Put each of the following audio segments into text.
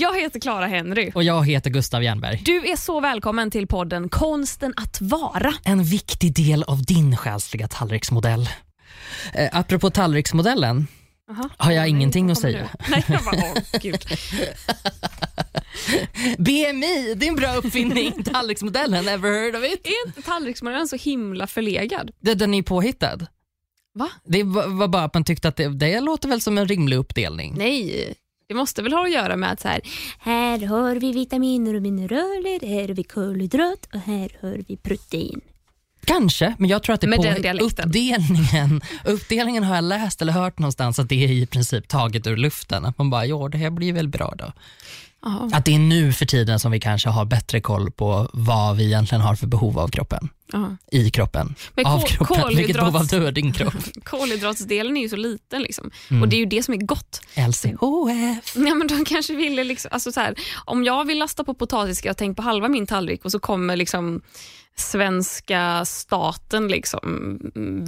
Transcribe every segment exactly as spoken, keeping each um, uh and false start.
Jag heter Clara Henry. Och jag heter Gustav Jernberg. Du är så välkommen till podden Konsten att vara. En viktig del av din själsliga tallriksmodell. Eh, apropå tallriksmodellen Aha. har jag Nej, ingenting att säga. Du? Nej, jag bara, åh, gud. B M I, det är en bra uppfinning. Tallriksmodellen, ever heard of it? Är inte tallriksmodellen så himla förlegad? Det, den är påhittad. Va? Det var bara att man tyckte att det, det låter väl som en rimlig uppdelning. Nej, det måste väl ha att göra med att så här, här har vi vitaminer och mineraler, här har vi kolhydrat och här har vi protein. Kanske, men jag tror att det är på uppdelningen. Uppdelningen har jag läst eller hört någonstans att det är i princip taget ur luften. Att man bara, ja det här blir väl bra då. Aha. Att det är nu för tiden som vi kanske har bättre koll på vad vi egentligen har för behov av kroppen. Aha. I kroppen. Men av kol- kroppen. Vilket behov av du har din kropp. Kolhydratsdelen är ju så liten liksom. Mm. Och det är ju det som är gott. L C H F. Ja, men de kanske ville liksom, alltså så här, om jag vill lasta på potatis ska jag tänka på halva min tallrik och så kommer liksom svenska staten liksom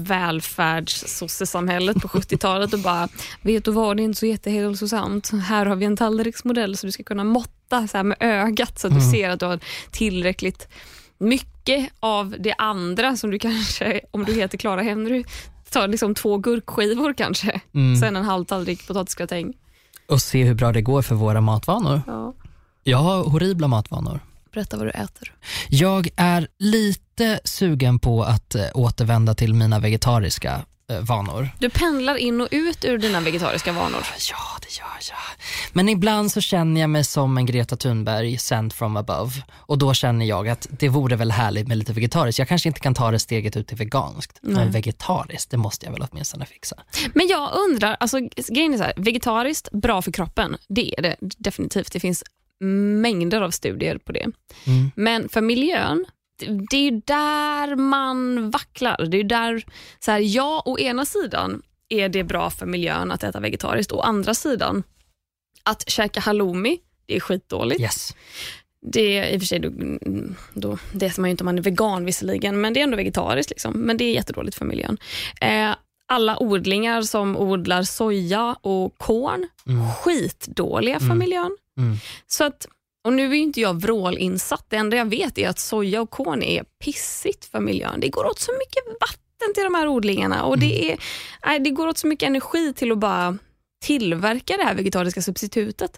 välfärdssossesamhället på sjuttiotalet och bara, vet du vad, det är inte så jättehälsosamt. Här har vi en tallriksmodell så du ska kunna måtta så här med ögat så att mm. du ser att du har tillräckligt mycket av det andra som du kanske, om du heter Clara Henry, tar liksom två gurkskivor kanske. Mm. Sen en halv tallrik potatisgratäng. Och se hur bra det går för våra matvanor. Ja. Jag har horribla matvanor. Berätta vad du äter. Jag är lite sugen på att äh, återvända till mina vegetariska äh, vanor. Du pendlar in och ut ur dina vegetariska vanor. Ja, det gör jag. Men ibland så känner jag mig som en Greta Thunberg sent from above. Och då känner jag att det vore väl härligt med lite vegetariskt. Jag kanske inte kan ta det steget ut till veganskt. Nej. Men vegetariskt, det måste jag väl åtminstone fixa. Men jag undrar, alltså grejen är så här, vegetariskt, bra för kroppen. Det är det definitivt. Det finns mängder av studier på det. Mm. Men för miljön, det är ju där man vacklar. Det är ju där, så här, ja, å ena sidan är det bra för miljön att äta vegetariskt. Å andra sidan, att käka halloumi, det är skitdåligt. Yes. Det är i och för sig, då, då, det äter man ju inte om man är vegan visserligen, men det är ändå vegetariskt liksom. Men det är jättedåligt för miljön. Eh, alla odlingar som odlar soja och korn, mm. skitdåliga för mm. miljön. Mm. Så att, och nu är ju inte jag vrålinsatt. Det enda jag vet är att soja och korn är pissigt för miljön. Det går åt så mycket vatten till de här odlingarna och mm. det, är, nej, det går åt så mycket energi till att bara tillverka det här vegetariska substitutet.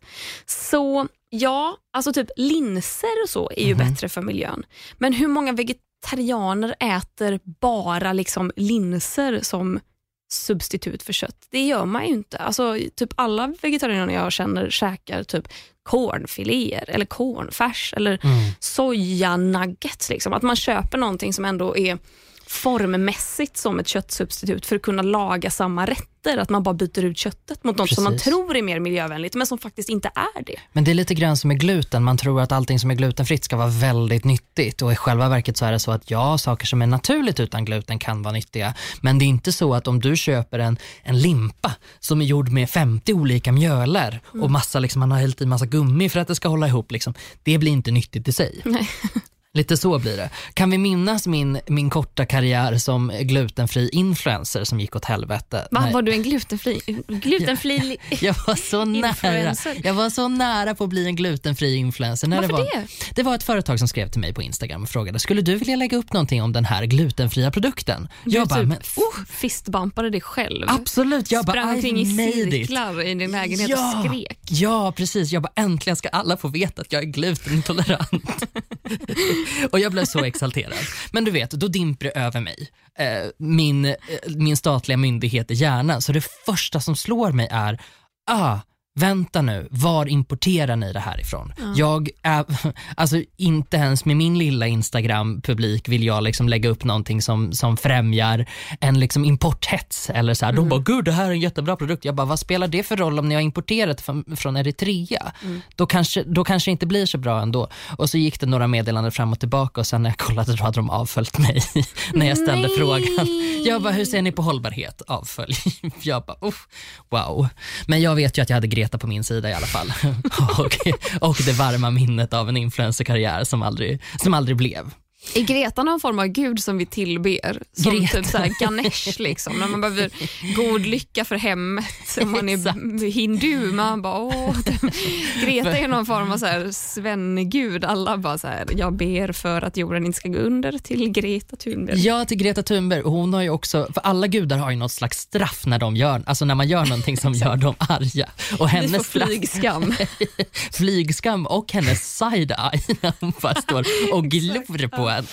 Så ja, alltså typ linser och så är ju mm. bättre för miljön. Men hur många vegetarianer äter bara liksom linser som substitut för kött? Det gör man ju inte. Alltså typ alla vegetarianer jag känner käkar typ kornfiléer eller kornfärs eller mm. sojanuggets liksom. Att man köper någonting som ändå är formmässigt som ett köttsubstitut för att kunna laga samma rätter, att man bara byter ut köttet mot något Precis. Som man tror är mer miljövänligt men som faktiskt inte är det. Men det är lite grann som med gluten, man tror att allting som är glutenfritt ska vara väldigt nyttigt och i själva verket så är det så att ja, saker som är naturligt utan gluten kan vara nyttiga, men det är inte så att om du köper en, en limpa som är gjord med femtio olika mjöler mm. och massa liksom, man har hällt i massa gummi för att det ska hålla ihop liksom, det blir inte nyttigt i sig. Nej. Lite så blir det. Kan vi minnas min, min korta karriär som glutenfri influencer som gick åt helvete? Va, var du en glutenfri glutenfri jag, jag var så nära. Jag var så nära på att bli en glutenfri influencer. När Varför det var, det? Det var ett företag som skrev till mig på Instagram och frågade, skulle du vilja lägga upp någonting om den här glutenfria produkten? Du jag bara, typ men, oh, fistbumpade dig själv. Absolut. Jag Sprang bara, omkring i cirklar i din lägenhet ja, och skrek. Ja, precis. Jag bara, äntligen ska alla få veta att jag är glutenintolerant. Och jag blev så exalterad. Men du vet, då dimper det över mig. Eh, min, eh, min statliga myndighet i hjärnan. Så det första som slår mig är, ah, vänta nu, var importerar ni det här ifrån? Mm. Jag är, alltså inte ens med min lilla Instagram-publik vill jag liksom lägga upp någonting som, som främjar en liksom importhets eller så här. Mm. De bara, gud det här är en jättebra produkt. Jag bara, vad spelar det för roll om ni har importerat från, från Eritrea? Mm. Då, kanske, då kanske det inte blir så bra ändå. Och så gick det några meddelanden fram och tillbaka och sen när jag kollade då hade de avföljt mig när jag ställde Nej. frågan. Jag bara, hur ser ni på hållbarhet? Avfölj. Jag bara, oh, wow. Men jag vet ju att jag hade Greta på min sida i alla fall. och, och det varma minnet av en influencerkarriär som aldrig, som aldrig blev. Är Greta någon form av gud som vi tillber? Som Greta. typ så här Ganesh liksom. När man behöver god lycka för hemmet. Om man är hindu. Man bara, åh. Greta är någon form av så här svennegud. Alla bara så här, jag ber för att jorden inte ska gå under till Greta Thunberg. Ja, till Greta Thunberg. Hon har ju också, för alla gudar har ju något slags straff när de gör, alltså när man gör någonting som gör dem arga. Och hennes Vi får flygskam. flygskam och hennes side-eye när hon bara står och glor på en.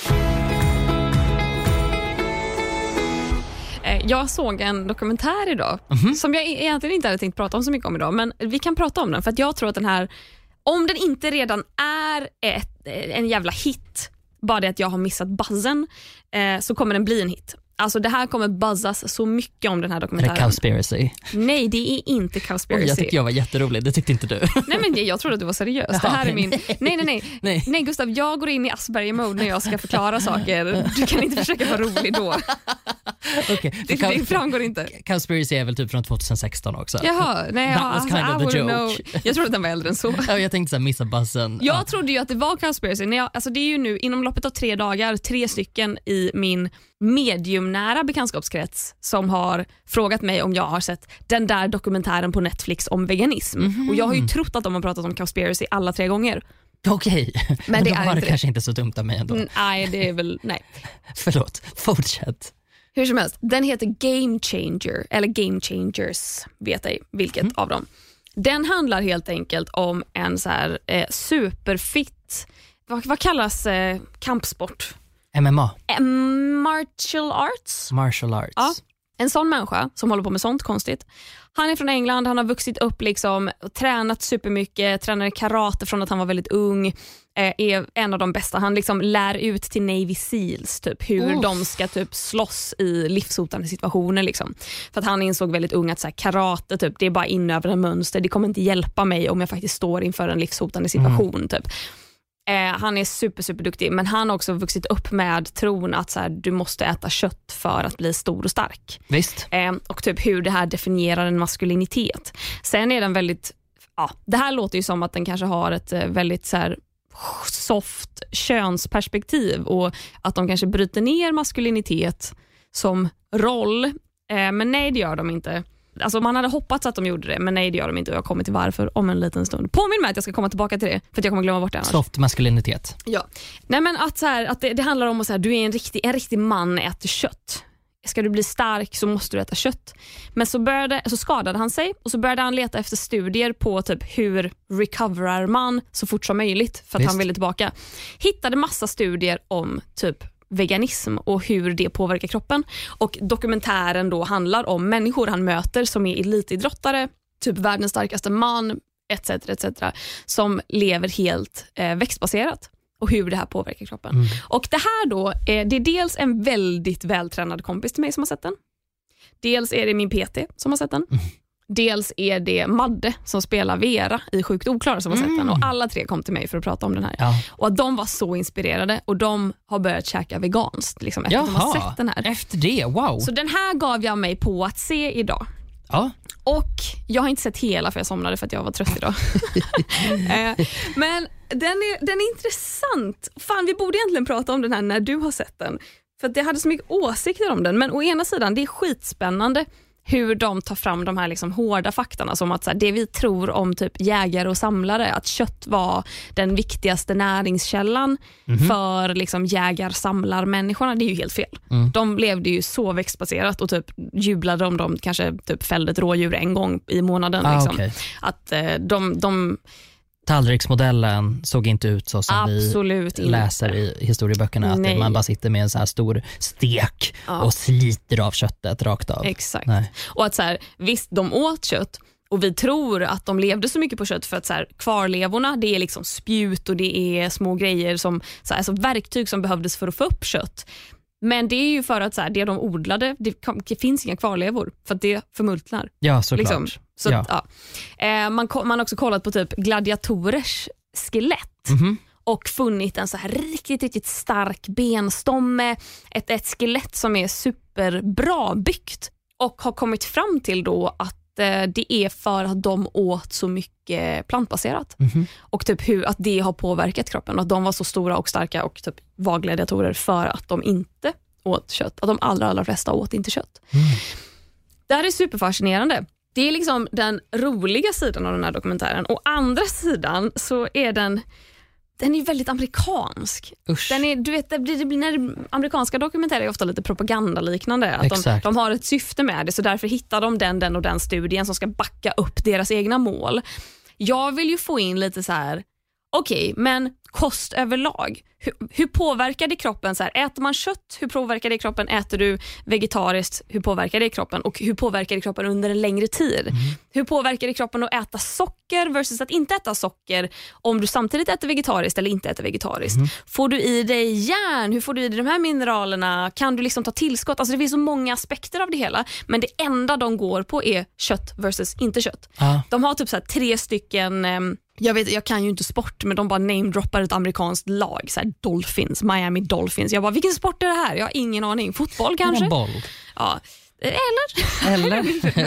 Jag såg en dokumentär idag Mm-hmm. som jag egentligen inte hade tänkt prata om så mycket om idag, men vi kan prata om den för att jag tror att den här, om den inte redan är ett, en jävla hit, bara det att jag har missat buzzen, eh, så kommer den bli en hit. Alltså det här kommer buzzas så mycket om den här Är det dokumentären. Cowspiracy? Nej, det är inte Cowspiracy. Oj, jag tyckte jag var jätterolig, det tyckte inte du. Nej, men det, jag trodde att du var seriös. Jaha, det här är nej. min... Nej, nej, nej. Nej. Nej, Gustav, jag går in i Asperger-mode när jag ska förklara saker. Du kan inte försöka vara rolig då. Okay. Det, det framgår inte. Cowspiracy är väl typ från tjugohundsexton också. Jaha, nej, That ja, was alltså, kind I of the wouldn't joke. know. Jag trodde att den var äldre än så. Ja, jag tänkte så här, missa buzzen. Jag Ja. trodde ju att det var Cowspiracy. När jag, alltså det är ju nu inom loppet av tre dagar tre stycken i min mediumnära bekantskapskrets som har frågat mig om jag har sett den där dokumentären på Netflix om veganism. Mm-hmm. Och jag har ju trott att de har pratat om Cowspiracy alla tre gånger. Okej, men, Men det då är var det inte kanske inte så dumt av mig ändå. Mm, nej, det är väl, nej. Förlåt, fortsätt. Hur som helst, den heter Game Changer, eller Game Changers, vet ej vilket Mm. av dem. Den handlar helt enkelt om en så här eh, superfit, vad, vad kallas eh, kampsport? M M A, Eh, martial arts? martial arts. Ja. En sån människa som håller på med sånt konstigt. Han är från England, han har vuxit upp liksom, tränat supermycket, tränade karate från att han var väldigt ung, eh, är en av de bästa. Han liksom lär ut till Navy Seals typ, hur Oh. de ska typ slåss i livshotande situationer. Liksom. För att han insåg väldigt ung att så här, karate typ, det är bara in över en mönster, det kommer inte hjälpa mig om jag faktiskt står inför en livshotande situation. Mm. Typ. Eh, han är super, super duktig, men han har också vuxit upp med tron att så här, du måste äta kött för att bli stor och stark. Visst. Eh, och typ hur det här definierar en maskulinitet. Sen är den väldigt, ja, det här låter ju som att den kanske har ett eh, väldigt så här soft könsperspektiv och att de kanske bryter ner maskulinitet som roll. Eh, men nej, det gör de inte. Alltså man hade hoppats att de gjorde det, men nej, det gör de inte och jag kommer till varför om en liten stund. Påminn mig att jag ska komma tillbaka till det för att jag kommer glömma bort det annars. Soft maskulinitet. Ja. Nej, men att, så här, att det, det handlar om att så här, du är en riktig, en riktig man, äter kött. Ska du bli stark så måste du äta kött. Men så, började, så skadade han sig och så började han leta efter studier på typ hur recoverar man så fort som möjligt för att Visst. han ville tillbaka. Hittade massa studier om typ veganism och hur det påverkar kroppen. Och dokumentären då handlar om människor han möter som är elitidrottare, typ världens starkaste man, etc, et cetera, som lever helt eh, växtbaserat och hur det här påverkar kroppen. Mm. Och det här då, eh, det är dels en väldigt vältränad kompis till mig som har sett den. Dels är det min P T som har sett den. Mm. Dels är det Madde som spelar Vera i Sjukt oklara som har sett den. Och alla tre kom till mig för att prata om den här. Ja. Och att de var så inspirerade och de har börjat käka veganskt liksom, efter att de har sett den här. Efter det, wow. Så den här gav jag mig på att se idag. Ja. Och jag har inte sett hela för jag somnade för att jag var trött idag. eh, men den är, den är intressant. Fan, vi borde egentligen prata om den här när du har sett den. För att jag hade så mycket åsikter om den. Men å ena sidan, det är skitspännande hur de tar fram de här liksom hårda faktorna som att så här, det vi tror om typ jägare och samlare, att kött var den viktigaste näringskällan mm-hmm. för liksom jägar-samlar-människorna, det är ju helt fel. Mm. De levde ju så växtbaserat och typ jublade om de kanske typ fällde ett rådjur en gång i månaden. Ah, liksom. okay. Att eh, de... de Tallriksmodellen såg inte ut så som Absolut vi inte. läser i historieböckerna. Att man bara sitter med en så här stor stek ja. och sliter av köttet rakt av. Exakt. Nej. Och att så här, visst, de åt kött och vi tror att de levde så mycket på kött för att så här, kvarlevorna, det är liksom spjut och det är små grejer som så här, alltså verktyg som behövdes för att få upp kött. Men det är ju för att så här, det de odlade, det, det finns inga kvarlevor för att det förmultnar. Ja, såklart. Liksom. Så, ja. ja. Eh, man, man har också kollat på typ gladiatorers skelett mm-hmm. och funnit en så här riktigt, riktigt stark benstomme, ett, ett skelett som är superbra byggt och har kommit fram till då att eh, det är för att de åt så mycket plantbaserat. Mm-hmm. Och typ hur att det har påverkat kroppen. Att de var så stora och starka och typ var gladiatorer för att de inte åt kött. Att de allra, allra flesta åt inte kött. Mm. Det här är superfascinerande. Det är liksom den roliga sidan av den här dokumentären. Och andra sidan så är den den är väldigt amerikansk. Usch. Den är, du vet, det blir, det blir, när amerikanska dokumentärer är ofta lite propagandaliknande. Att de, de har ett syfte med det, så därför hittar de den, den och den studien som ska backa upp deras egna mål. Jag vill ju få in lite så här, okej, okay, men kost överlag. Hur, hur påverkar det kroppen? Så här, äter man kött, hur påverkar det kroppen? Äter du vegetariskt, hur påverkar det kroppen? Och hur påverkar det kroppen under en längre tid? Mm. Hur påverkar det kroppen att äta socker versus att inte äta socker om du samtidigt äter vegetariskt eller inte äter vegetariskt? Mm. Får du i dig järn? Hur får du i dig de här mineralerna? Kan du liksom ta tillskott? Alltså det finns så många aspekter av det hela, men det enda de går på är kött versus inte kött. Ah. De har typ så här tre stycken... Um, Jag vet, jag kan ju inte sport, men de bara namedroppar ett amerikanskt lag, så här Dolphins, Miami Dolphins. Jag bara, vilken sport är det här? Jag har ingen aning. Fotboll kanske? En boll. Ja, eller? Eller?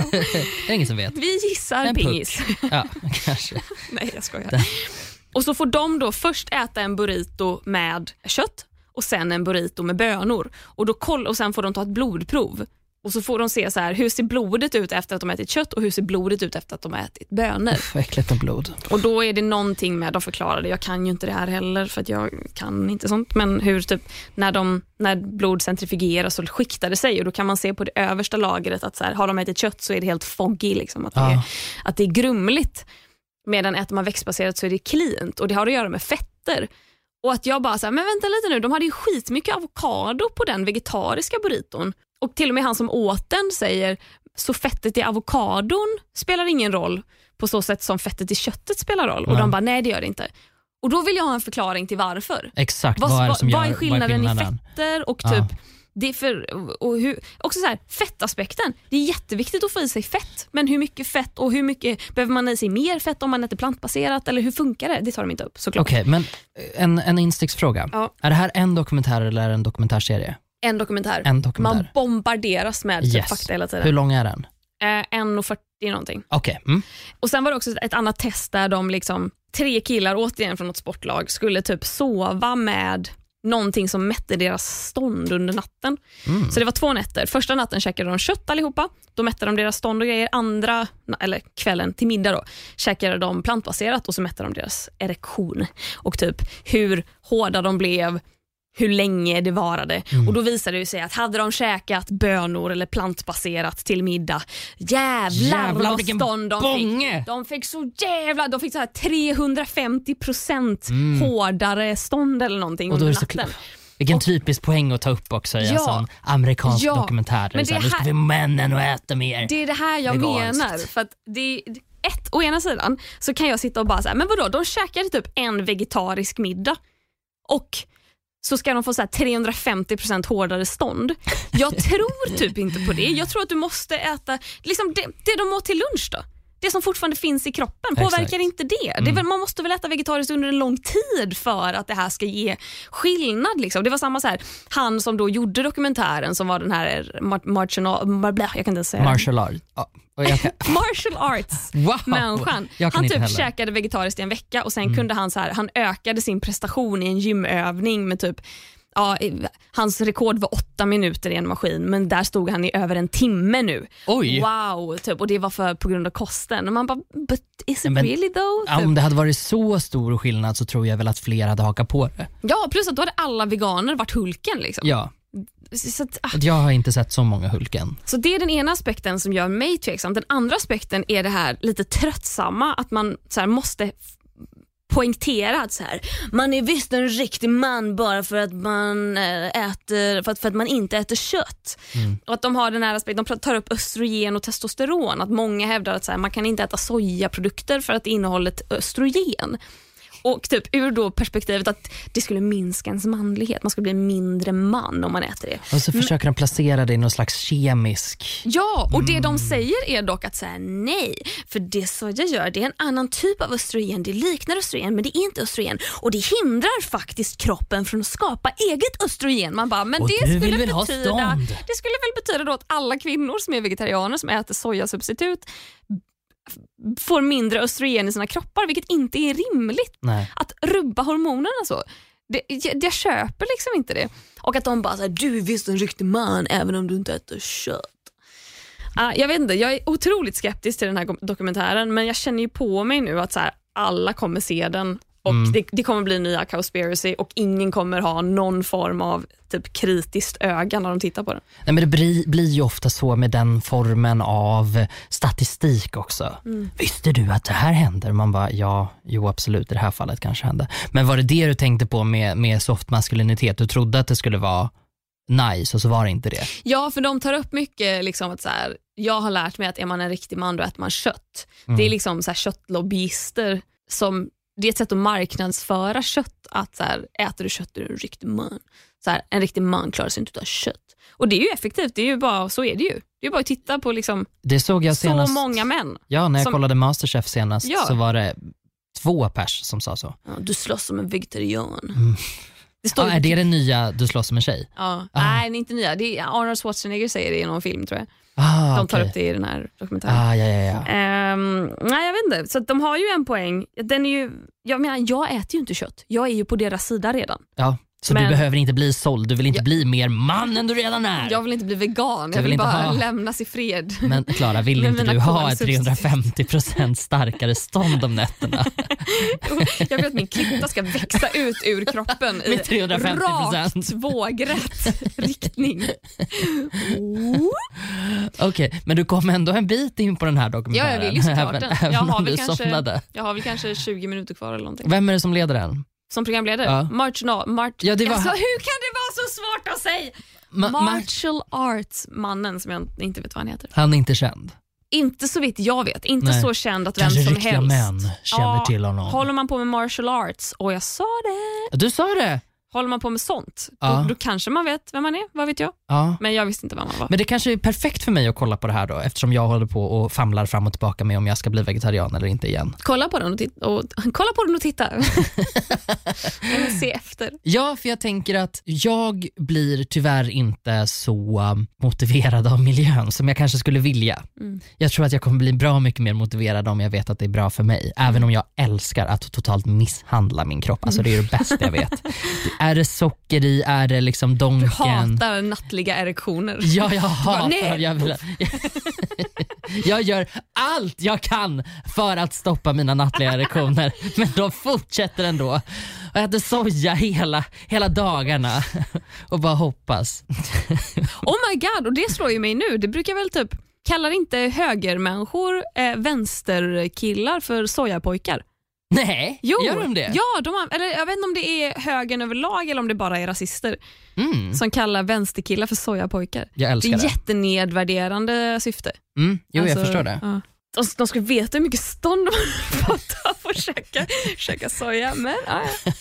Det är ingen som vet. Vi gissar en pingis. Ja, kanske. Nej, jag skojar. Och så får de då först äta en burrito med kött och sen en burrito med bönor. Och, då koll, och sen får de ta ett blodprov. Och så får de se så här, hur ser blodet ut efter att de har ätit kött och hur ser blodet ut efter att de har ätit bönor. Äckligt med blod. Och då är det någonting med, de förklarade, jag kan ju inte det här heller för att jag kan inte sånt, men hur typ när, de, när blod centrifugeras så skiktar det sig och då kan man se på det översta lagret att så här, har de ätit kött så är det helt foggy liksom, att, det är, ah. att det är grumligt, medan äter man växtbaserat så är det cleant och det har att göra med fetter. Och att jag bara så här, men vänta lite nu, de hade ju skitmycket avokado på den vegetariska burriton. Och till och med han som åt den säger, så fettet i avokadon spelar ingen roll på så sätt som fettet i köttet spelar roll. Och ja. de bara, nej det gör det inte. Och då vill jag ha en förklaring till varför. Exakt, vad, vad är det som vad, gör, vad är skillnaden, vad är skillnaden i fetter och ja. typ det är för, och hur, också så här, fettaspekten. Det är jätteviktigt att få i sig fett, men hur mycket fett och hur mycket behöver man i sig mer fett om man äter plantbaserat, eller hur funkar det? Det tar de inte upp, såklart. Okej, okay, men en, en insticksfråga. Ja. Är det här en dokumentär eller en dokumentärserie? En dokumentär. En dokumentär. Man bombarderas med yes. fakta hela tiden. Hur lång är den? Eh, en fyrtio någonting. Okej. Okay. Mm. Och sen var det också ett annat test där de liksom, tre killar återigen från något sportlag skulle typ sova med någonting som mätte deras stånd under natten. Mm. Så det var två nätter. Första natten käkade de kött allihopa. Då mätte de deras stånd och grejer. Andra, eller kvällen till middag då, käkade de plantbaserat och så mätte de deras erektion. Och typ hur hårda de blev, hur länge det varade. Mm. Och då visade det sig att hade de käkat bönor eller plantbaserat till middag, jävlar, jävlar vad stånd de bonge. fick. De fick så jävla, de fick så här trehundrafemtio procent mm. hårdare stånd eller någonting och då under är det natten. så, vilken och, typisk poäng att ta upp också i ja, en sån amerikansk ja, dokumentär. Men så här, här, nu ska vi männen och äta mer. Det är det här jag veganskt. menar. För att det ett, å ena sidan så kan jag sitta och bara säga, men vadå, de käkade typ en vegetarisk middag och så ska de få så här trehundrafemtio procent hårdare stånd. Jag tror typ inte på det. Jag tror att du måste äta liksom det, det de åt till lunch då. Det som fortfarande finns i kroppen. Påverkar Exakt. Inte det? Mm. det är väl, man måste väl äta vegetariskt under en lång tid för att det här ska ge skillnad. Liksom. Det var samma så här, han som då gjorde dokumentären som var den här martial, jag kan inte säga martial art. Ja. Kan... martial arts wow. människan. Han typ käkade vegetariskt i en vecka och sen mm. kunde han så här, han ökade sin prestation i en gymövning med typ, ja, hans rekord var åtta minuter i en maskin, men där stod han i över en timme nu. Oj. Wow, typ, och det var för på grund av kosten. Och man bara, but is it men, really though? Ja, typ. Om det hade varit så stor skillnad så tror jag väl att fler hade hakat på det. Ja, plus att då hade alla veganer varit Hulken liksom. Ja. Så att, ah. Jag har inte sett så många Hulken. Så det är den ena aspekten som gör mig tveksam. Den andra aspekten är det här lite tröttsamma, att man så här, måste poängtera att så här, man är visst en riktig man bara för att man äter för att, för att man inte äter kött. Mm. Och att de har den här aspekten, de tar upp östrogen och testosteron, att många hävdar att så här, man kan inte äta sojaprodukter för att det innehåller östrogen. Och typ ur då perspektivet att det skulle minska ens manlighet. Man skulle bli mindre man om man äter det. Och så försöker de placera det i någon slags kemisk... Ja, och det de säger är dock att säga nej. För det soja gör, det är en annan typ av östrogen. Det liknar östrogen, men det är inte östrogen. Och det hindrar faktiskt kroppen från att skapa eget östrogen. Man bara, men och det du skulle, vill ha betyda, stånd. det skulle väl betyda då att alla kvinnor som är vegetarianer som äter sojasubstitut får mindre östrogen i sina kroppar, vilket inte är rimligt. Nej. Att rubba hormonerna så. Det, jag, jag köper liksom inte det. Och att de bara säger, du är visst en riktig man även om du inte äter kött. Uh, jag vet inte, jag är otroligt skeptisk till den här dokumentären, men jag känner ju på mig nu att så här, alla kommer se den och mm. det, det kommer bli nya Cowspiracy och ingen kommer ha någon form av typ kritiskt öga när de tittar på den. Nej, men det blir, blir ju ofta så med den formen av statistik också. Mm. Visste du att det här händer? Man bara, ja, jo absolut, i det här fallet kanske hände. Men var det det du tänkte på med, med soft maskulinitet? Du trodde att det skulle vara nice och så var det inte det. Ja, för de tar upp mycket liksom att så här, jag har lärt mig att är man en riktig man då äter man kött. Mm. Det är liksom så här köttlobbyister som, det är ett sätt att marknadsföra kött, att så här, äter du kött är du en riktig man. Så här, en riktig man klarar sig inte utan kött. Och det är ju effektivt, det är ju bara, så är det ju. Det är bara att titta på liksom det såg jag senast, så många män. Ja, när jag som, kollade Masterchef senast ja. så var det två pers som sa så. Ja, du slåss som en vegetarian. Mm. Det står ja, är det den nya du slåss som en tjej? Ja, ah. nej, det är inte nya. Det är Arnold Schwarzenegger säger det i någon film tror jag. Ah, de tar okay. upp det i den här dokumentären. Ah, ja, ja, ja. Um, nej, jag vet inte. Så att de har ju en poäng. Den är ju, jag menar, jag äter ju inte kött. Jag är ju på deras sida redan. Ja, så men, du behöver inte bli såld. Du vill inte jag, bli mer man än du redan är. Jag vill inte bli vegan. Du jag vill, vill bara ha... lämnas i fred. Men Klara, vill inte du ha ett trehundrafemtio procent starkare stånd om nätterna? Jag vill att min klitta ska växa ut ur kroppen i rakt vågrätt riktning. Okej, okay, men du kom ändå en bit in på den här dokumentären. Ja, jag vill ju såklart den. Även jag, har om väl du kanske, jag har väl kanske tjugo minuter kvar eller någonting. Vem är det som leder den? Som programledare? Ja. Martial, Mart- ja, det var... alltså, hur kan det vara så svårt att säga? Ma- Martial Arts-mannen som jag inte vet vad han heter. Han är inte känd? Inte så vitt jag vet. Inte Nej. Så känd att vem kanske som riktiga helst. Män känner ja, till honom. Håller man på med martial arts, och jag sa det. Du sa det. Håller man på med sånt, ja. då, då kanske man vet vem man är, vad vet jag. Ja. Men jag visste inte vem man var. Men det kanske är perfekt för mig att kolla på det här då, eftersom jag håller på och famlar fram och tillbaka med om jag ska bli vegetarian eller inte igen. Kolla på den och, titta, och, kolla på den och titta. Eller se efter. Ja, för jag tänker att jag blir tyvärr inte så motiverad av miljön som jag kanske skulle vilja. Mm. Jag tror att jag kommer bli bra mycket mer motiverad om jag vet att det är bra för mig. Mm. Även om jag älskar att totalt misshandla min kropp. Alltså det är det bästa jag vet. Är det socker i? Är det liksom donken? Du hatar nattliga erektioner. Ja, jag hatar. Jag, vill, jag gör allt jag kan för att stoppa mina nattliga erektioner. Men de fortsätter ändå. Jag äter soja hela, hela dagarna och bara hoppas. Oh my god, och det slår ju mig nu. Det brukar väl typ, kallar inte högermänniskor eh, vänsterkillar för sojapojkar? Nej, jo, gör de det? Ja, de har, eller jag vet inte om det är högern överlag eller om det bara är rasister mm. som kallar vänsterkillar för sojapojkar. Jag älskar det. Det är jättenedvärderande syfte. Mm, jo, alltså, jag förstår det. Ja. De, de skulle veta hur mycket stånd de har fått av att käka, käka soja, men ja.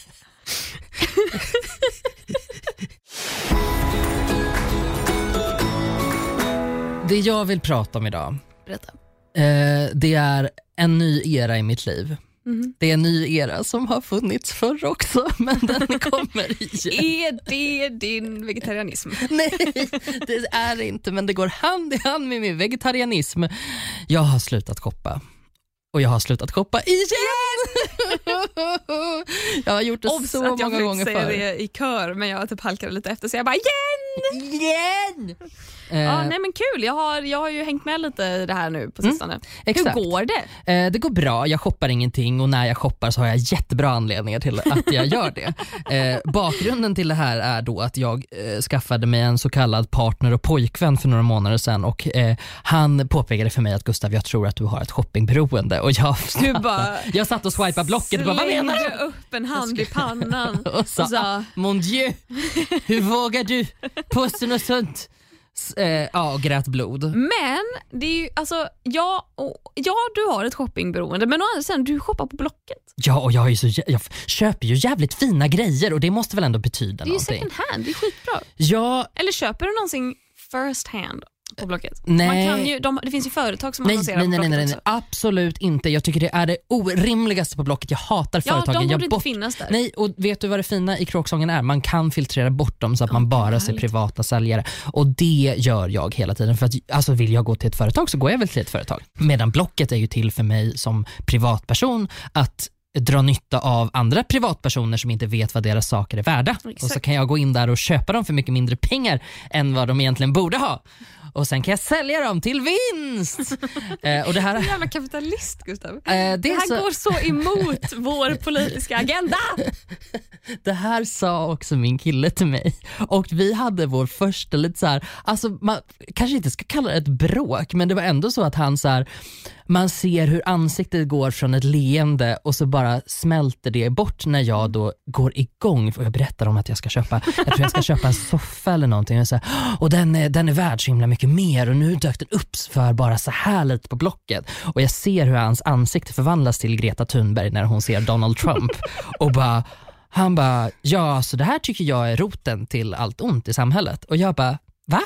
Det jag vill prata om idag, berätta. Eh, det är en ny era i mitt liv. Mm. Det är en ny era som har funnits förr också, men den kommer igen. Är det din vegetarianism? Nej, det är det inte, men det går hand i hand med min vegetarianism. Jag har slutat shoppa. Och jag har slutat shoppa igen! Jag har gjort det Obs, så många gånger förr. Jag säga det i kör, men jag typ halkade lite efter, så jag bara igen! Igen! Ja, eh, nej men kul, jag har, jag har ju hängt med lite i det här nu på sistone. Mm, exakt. Hur går det? Eh, det går bra, jag shoppar ingenting och när jag shoppar så har jag jättebra anledningar till att jag gör det. Eh, bakgrunden till det här är då att jag eh, skaffade mig en så kallad partner och pojkvän för några månader sedan och eh, han påpekade för mig att Gustav, jag tror att du har ett shoppingberoende och jag, du bara jag satt och swipade blocket och bara, vad menar du? Upp en hand i pannan och sa, och sa mon dieu, hur vågar du? Pussen och sånt. eh, ja, grät blod. Men det är ju, alltså, ja, och, ja, du har ett shoppingberoende, men å andra sidan, du shoppar på Blocket. Ja, och jag, är så, jag köper ju jävligt fina grejer och det måste väl ändå betyda någonting. Det är ju second hand, det är skitbra. Ja. Eller köper du någonsin first hand på Blocket? Nej. Man kan ju, de, det finns ju företag som nej, annonserar nej, på nej, Blocket nej, nej, nej, absolut inte. Jag tycker det är det orimligaste på Blocket. Jag hatar ja, företagen. Ja, de borde jag inte bort... finnas där. Nej, och vet du vad det fina i kråksången är? Man kan filtrera bort dem så att ja, man bara ser privata säljare. Och det gör jag hela tiden. För att, alltså, vill jag gå till ett företag så går jag väl till ett företag. Medan Blocket är ju till för mig som privatperson att dra nytta av andra privatpersoner som inte vet vad deras saker är värda. Exakt. Och så kan jag gå in där och köpa dem för mycket mindre pengar än vad de egentligen borde ha. Och sen kan jag sälja dem till vinst. eh, och det här är jävla kapitalist, Gustav. Eh, det, det här så... går så emot vår politiska agenda. Det här sa också min kille till mig. Och vi hade vår första lite så här, alltså man kanske inte ska kalla det ett bråk, men det var ändå så att han så här, man ser hur ansiktet går från ett leende och så bara smälter det bort när jag då går igång och jag berättar om att jag ska köpa, jag tror jag ska köpa en soffa eller någonting och, så här, och den, är, den är värd så himla mycket mer och nu dök den upp för bara så här lite på Blocket och jag ser hur hans ansikte förvandlas till Greta Thunberg när hon ser Donald Trump och bara, han bara, ja så det här tycker jag är roten till allt ont i samhället och jag bara, va?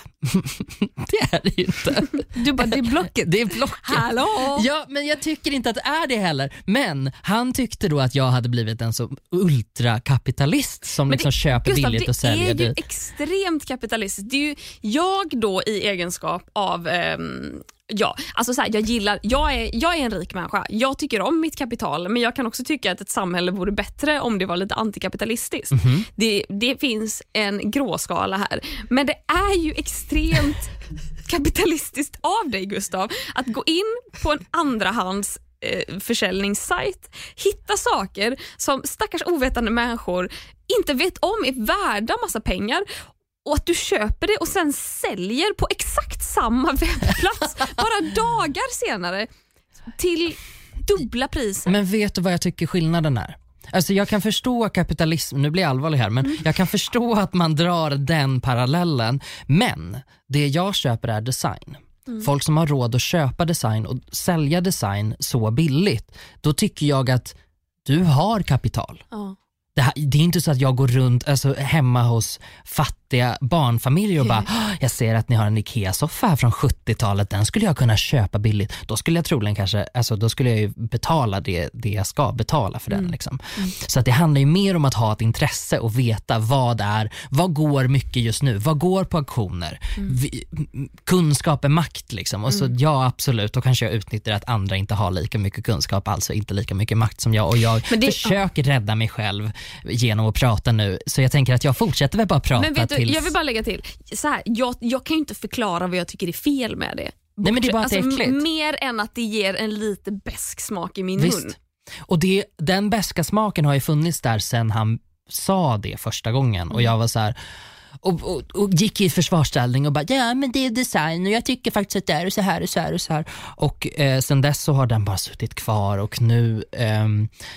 Det är det ju inte. Du bara, det är Blocket. Det är Blocket. Hallå? Ja, men jag tycker inte att det är det heller. Men han tyckte då att jag hade blivit en så ultrakapitalist som liksom det, köper Gustav, billigt och säljer. Det är ju det. Extremt kapitalistiskt. Det är ju jag då i egenskap av... Um, ja, alltså så här, jag gillar... Jag är, jag är en rik människa. Jag tycker om mitt kapital. Men jag kan också tycka att ett samhälle vore bättre om det var lite antikapitalistiskt. Mm-hmm. Det, det finns en gråskala här. Men det är ju extremt kapitalistiskt av dig, Gustav, att gå in på en andrahands eh, försäljningssajt, hitta saker som stackars ovetande människor inte vet om är värda massa pengar och att du köper det och sen säljer på exakt samma webbplats bara dagar senare till dubbla priser. Men vet du vad jag tycker skillnaden är? Alltså jag kan förstå kapitalism, nu blir jag allvarlig här, men mm. jag kan förstå att man drar den parallellen, men det jag köper är design. Mm. Folk som har råd att köpa design och sälja design så billigt, då tycker jag att du har kapital. Oh. Det, här, det är inte så att jag går runt alltså, hemma hos fattiga barnfamiljer och bara, jag ser att ni har en Ikea-soffa här från sjuttiotalet, den skulle jag kunna köpa billigt. Då skulle jag troligen kanske, alltså då skulle jag ju betala det, det jag ska betala för den. Mm. Liksom. Mm. Så att det handlar ju mer om att ha ett intresse och veta vad är, vad går mycket just nu, vad går på auktioner. Mm. Vi, kunskap är makt liksom. Och mm. så ja, absolut, då kanske jag utnyttjar att andra inte har lika mycket kunskap, alltså inte lika mycket makt som jag. Och jag det, försöker rädda mig själv genom att prata nu. Så jag tänker att jag fortsätter väl bara prata. Men vet du, tills... jag vill bara lägga till. Så här, jag, jag kan ju inte förklara vad jag tycker är fel med det. Nej, men det är bara alltså, äckligt. Mer än att det ger en lite besk smak i min Visst. mun. Och det, den beska smaken har ju funnits där sen han sa det första gången. Mm. Och jag var så här... Och, och, och gick i försvarsställning och bara, ja men det är design och jag tycker faktiskt att det är så här och så här och så här. Och eh, sen dess så har den bara suttit kvar och nu eh,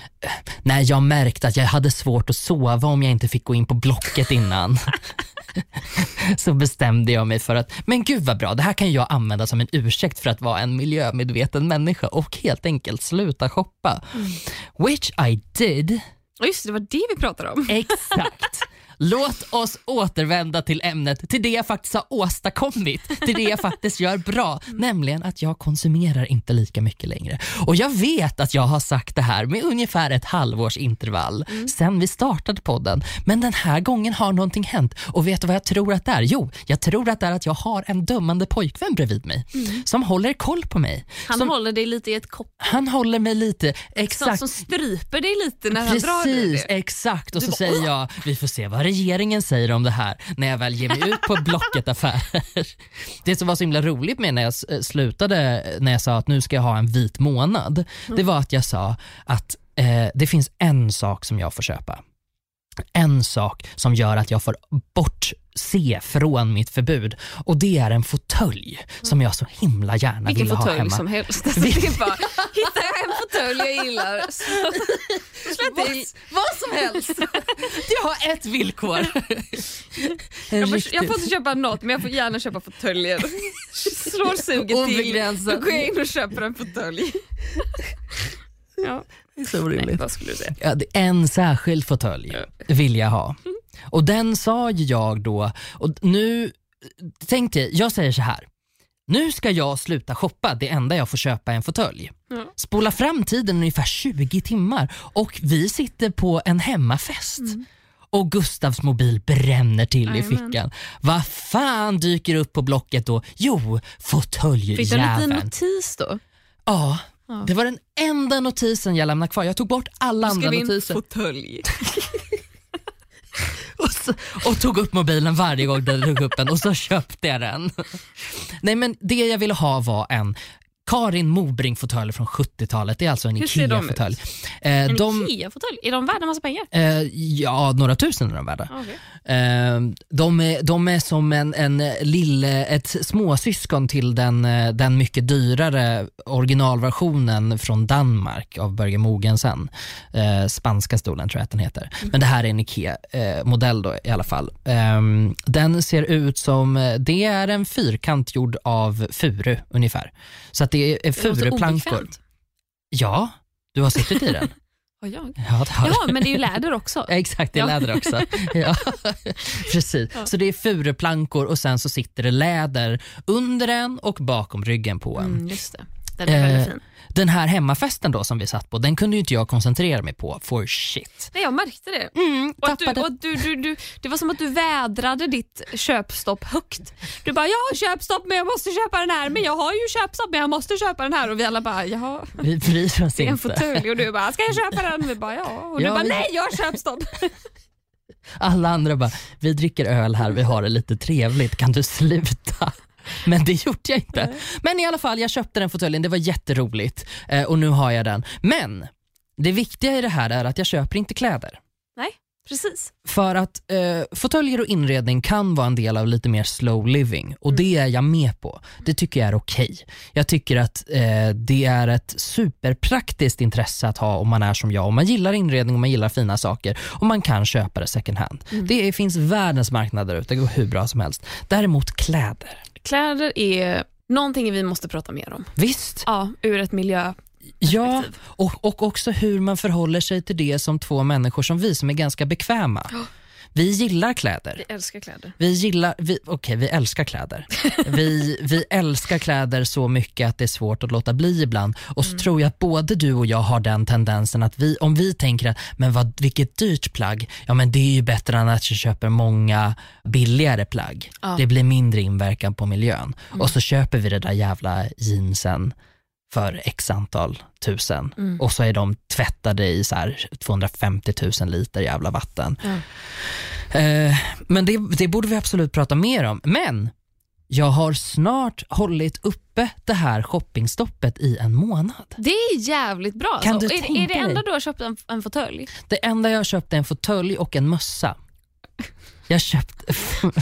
när jag märkte att jag hade svårt att sova om jag inte fick gå in på Blocket innan så bestämde jag mig för att, men gud vad bra, det här kan jag använda som en ursäkt för att vara en miljömedveten människa och helt enkelt sluta shoppa. Mm. Which I did. Just det, var det vi pratade om. Exakt. Låt oss återvända till ämnet, till det jag faktiskt har åstadkommit, till det jag faktiskt gör bra, mm. nämligen att jag konsumerar inte lika mycket längre. Och jag vet att jag har sagt det här med ungefär ett halvårs intervall mm. sen vi startade podden, men den här gången har någonting hänt. Och vet du vad jag tror att det är? Jo, jag tror att det är att jag har en dömande pojkvän bredvid mig mm. som håller koll på mig. Han som, håller dig lite i ett kopp. Han håller mig lite, exakt. Som, som stryper dig lite när Precis, han drar dig. Precis, exakt. Och du så bara, säger jag, vi får se vad regeringen säger om det här när jag väl ger mig ut på Blocket-affärer. Det som var så himla roligt med när jag slutade, när jag sa att nu ska jag ha en vit månad, mm. det var att jag sa att eh, det finns en sak som jag får köpa. En sak som gör att jag får bort se från mitt förbud, och det är en fotölj som jag så himla gärna Vilken vill ha hemma. Vilken fotölj som helst. Alltså, det är bara, hittar jag en fotölj fåtölj jag gillar. Så, vad, vad som helst. Jag har ett villkor. jag, får, jag får inte köpa något, men jag får gärna köpa fåtöljer. Slår suget till. Då går jag in och köper en fåtölj. Ja. Det är så rimligt. Nej, vad skulle du säga? Ja, en särskild fåtölj vill jag ha. Och den sa jag då, och nu tänkte jag, jag säger så här. Nu ska jag sluta shoppa, det enda jag får köpa är en fåtölj. Ja. Spola fram tiden ungefär tjugo timmar och vi sitter på en hemmafest. Mm. Och Gustavs mobil bränner till Amen. i fickan. Vad fan dyker upp på blocket då? Jo, fåtöljjäveln. Fick du en liten notis då? Ja, ja, det var den enda notisen jag lämnade kvar. Jag tog bort alla andra notiser. Fåtölj. Och, så, och tog upp mobilen varje gång den tog upp den och så köpte jag den. Nej, men det jag ville ha var en Karin Mobring-fåtölj från sjuttiotalet. Det är alltså en Ikea-fåtölj. Eh, en de, Ikea-fåtölj? Är de värda massa pengar? Eh, ja, några tusen är de värda. Okay. Eh, de, är, de är som en, en lille, ett småsyskon till den, den mycket dyrare originalversionen från Danmark av Börje Mogensen. Eh, spanska stolen tror jag att den heter. Mm. Men det här är en Ikea-modell då i alla fall. Eh, den ser ut som, det är en fyrkant gjord av furu ungefär. Så att det är furuplankor. Ja, du har suttit i den. Och jag? Ja, ja, men det är ju läder också. Ja, exakt, det är ja. läder också. Ja. Precis. Ja. Så det är furuplankor och sen så sitter det läder under den och bakom ryggen på en. Mm, just det. Den är väldigt fin. Den här hemmafesten då som vi satt på, den kunde ju inte jag koncentrera mig på for shit. Nej, jag märkte det. Mm, och att du, och du, du, du, det var som att du vädrade ditt köpstopp högt. Du bara, jag har köpstopp men jag måste köpa den här. Men jag har ju köpstopp men jag måste köpa den här. Och vi alla bara, ja. Vi bryr oss inte. Det är en fåtölj och du bara, ska jag köpa den? Vi bara, ja. Och du ja, bara, vi... nej, jag har köpstopp. Alla andra bara, vi dricker öl här, vi har det lite trevligt. Kan du sluta? Men det gjorde jag inte. Mm. Men i alla fall, jag köpte den fåtöljen. Det var jätteroligt. Eh, och nu har jag den. Men det viktiga i det här är att jag köper inte kläder. Nej, precis. För att eh, fåtöljer och inredning kan vara en del av lite mer slow living. Och mm. det är jag med på. Det tycker jag är okej. Jag tycker att eh, det är ett superpraktiskt intresse att ha om man är som jag. Om man gillar inredning och man gillar fina saker. Och man kan köpa det second hand. Mm. Det finns världens marknader ute. Det går hur bra som helst. Däremot kläder. Kläder är någonting vi måste prata mer om. Visst. Ja, ur ett miljö. Ja, och, och också hur man förhåller sig till det som två människor som vi som är ganska bekväma. Oh. Vi gillar kläder. Vi älskar kläder. Vi gillar, vi, okej, okay, vi älskar kläder. vi, vi älskar kläder så mycket att det är svårt att låta bli ibland. Och så mm. tror jag att både du och jag har den tendensen att vi, om vi tänker att, men vad, vilket dyrt plagg, ja men det är ju bättre än att jag köper många billigare plagg. Ja. Det blir mindre inverkan på miljön. Mm. Och så köper vi det där jävla jeansen för x antal tusen. Mm. Och så är de tvättade i så här tvåhundrafemtio tusen liter jävla vatten. Mm. Eh, men det, det borde vi absolut prata mer om. Men jag har snart hållit uppe det här shoppingstoppet i en månad. Det är jävligt bra. Kan alltså. du är, tänka är det enda dig? Du har köpt en, en fåtölj? Det enda jag har köpt är en fåtölj och en mössa. Jag köpte...